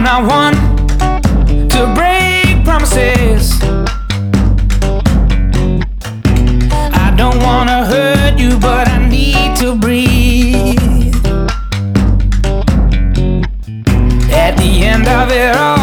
not one to break promises. I don't wanna hurt you, but I need to breathe. At the end of it all,